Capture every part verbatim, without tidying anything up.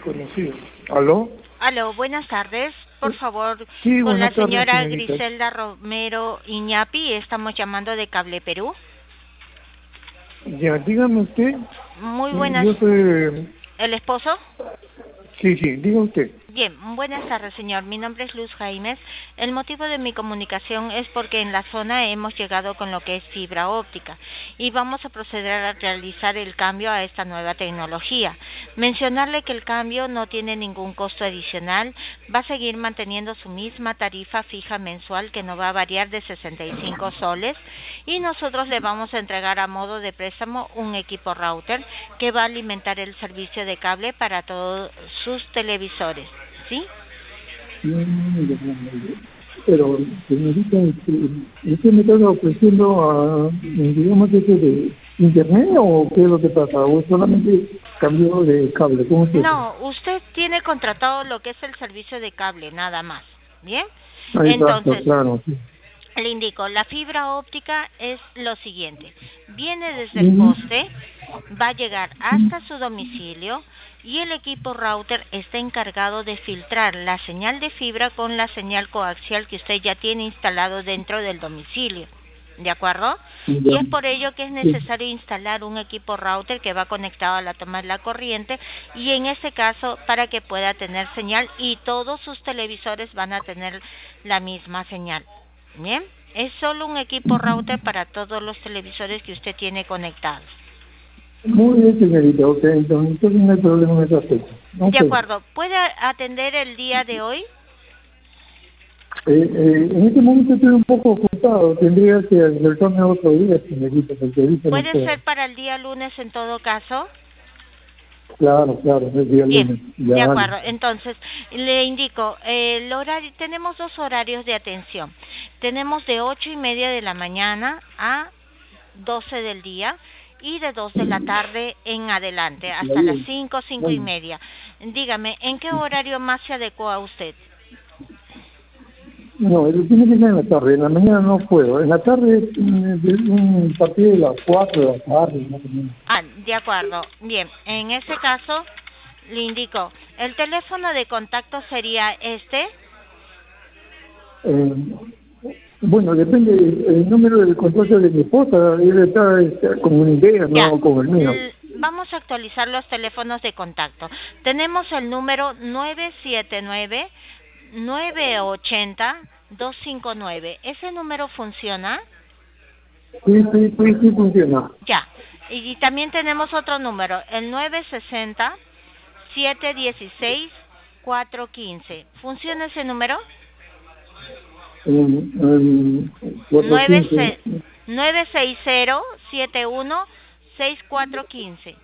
conocido. ¿Aló? Aló, buenas tardes. Por favor, Sí, con la buenas tardes, señora señorita. Griselda Romero Iñapi, estamos llamando de Cable Perú. Ya, dígame usted. Muy eh, buenas. Yo soy... ¿El esposo? Sí, sí, diga usted. Bien, buenas tardes, señor. Mi nombre es Luz Jaimes. El motivo de mi comunicación es porque en la zona hemos llegado con lo que es fibra óptica y vamos a proceder a realizar el cambio a esta nueva tecnología. Mencionarle que el cambio no tiene ningún costo adicional, va a seguir manteniendo su misma tarifa fija mensual que no va a variar de sesenta y cinco soles y nosotros le vamos a entregar a modo de préstamo un equipo router que va a alimentar el servicio de cable para todos sus televisores. ¿Sí? Pero, señorita, este, ¿usted me está ofreciendo, a, digamos, eso de internet o qué es lo que pasa? ¿O solamente cambio de cable? ¿Cómo se hace? No, usted tiene contratado lo que es el servicio de cable, nada más. ¿Bien? Ah, exacto, Entonces, claro. Sí. le indico, la fibra óptica es lo siguiente. Viene desde el Ujú. poste, va a llegar hasta su domicilio y el equipo router está encargado de filtrar la señal de fibra con la señal coaxial que usted ya tiene instalado dentro del domicilio. ¿De acuerdo? Y Ya. es por ello que es Sí. necesario instalar un equipo router que va conectado a la toma de la corriente y en este caso para que pueda tener señal y todos sus televisores van a tener la misma señal. Bien, es solo un equipo router para todos los televisores que usted tiene conectados. Muy bien, señorita. Ok, entonces no hay problema en ese aspecto. De Ok. acuerdo, ¿puede atender el día de hoy? Eh, eh, en este momento estoy un poco ocupado. Tendría que acercarme a otro día, señorita, porque ahorita no ¿Puede puedo. ser para el día lunes en todo caso? Claro, claro, es día Bien, lunes. Ya, de vale. acuerdo. Entonces, le indico, eh, el horario, tenemos dos horarios de atención. Tenemos de ocho y media de la mañana a doce del día y de dos de la tarde en adelante, Está hasta las bien. cinco, cinco y Bueno, media. Dígame, ¿en qué horario más se adecua a usted? no, él tiene que ser en la tarde. En la mañana no puedo. En la tarde, mm, de un partido de las cuatro de la tarde, más o menos. Ah, de acuerdo. Bien, en ese caso, le indico, el teléfono de contacto sería este. Eh, bueno, depende el número del contrato de mi esposa. Él está, está con una idea, Ya, no con el mío. l- vamos a actualizar los teléfonos de contacto. Tenemos el número nueve siete nueve, nueve ocho cero, dos cinco nueve. ¿Ese número funciona? Sí, sí, sí, sí funciona. Ya. Y también tenemos otro número, el nueve seis cero, siete uno seis, cuatro uno cinco. ¿Funciona ese número? En, en nueve cuatro quince. seis cero, siete uno seis cuatro uno cinco.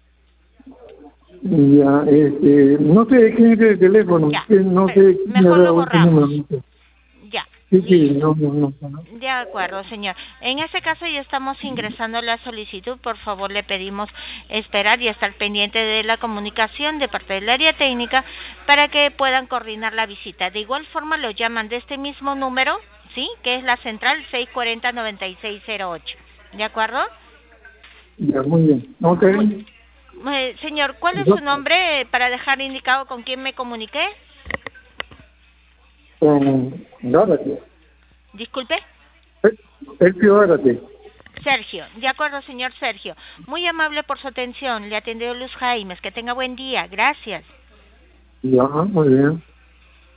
Ya, este, no sé quién es el teléfono, Ya. que no Pe- sé quién me ha Mejor lo dado este borramos. número. No sé. Ya. Sí, sí, Listo. no, no, no. no. De acuerdo, señor. En este caso ya estamos ingresando la solicitud. Por favor, le pedimos esperar y estar pendiente de la comunicación de parte del área técnica para que puedan coordinar la visita. De igual forma, lo llaman de este mismo número, ¿sí? Que es la central seis cuatro cero, nueve seis cero ocho. ¿De acuerdo? Ya, muy bien. Ok. Muy, eh, señor, ¿cuál es Yo, su nombre para dejar indicado con quién me comuniqué? con Gárate. Disculpe. Sergio Gárate. Sergio, de acuerdo, señor Sergio. Muy amable por su atención. Le atendió Luz Jaimes. Que tenga buen día. Gracias. Ya, muy bien.